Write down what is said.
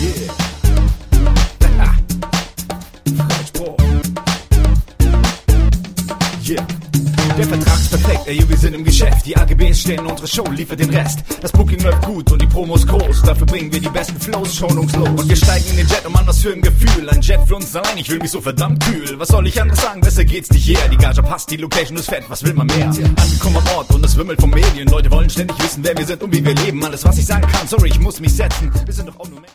Yeah. Freispruch. Yeah. Der Vertrag ist perfekt, ey, wir sind im Geschäft. Die AGBs stehen, unsere Show liefert den Rest. Das Booking läuft gut und die Promo ist groß. Dafür bringen wir die besten Flows schonungslos. Und wir steigen in den Jet, oh Mann, was für ein Gefühl. Ein Jet für uns allein, ich fühl mich so verdammt kühl. Was soll ich anderes sagen, besser geht's nicht her. Die Gage passt, die Location ist fett, was will man mehr? Angekommen am Ort und es wimmelt von Medien. Leute wollen ständig wissen, wer wir sind und wie wir leben. Alles, was ich sagen kann, sorry, ich muss mich setzen. Wir sind doch auch nur Menschen.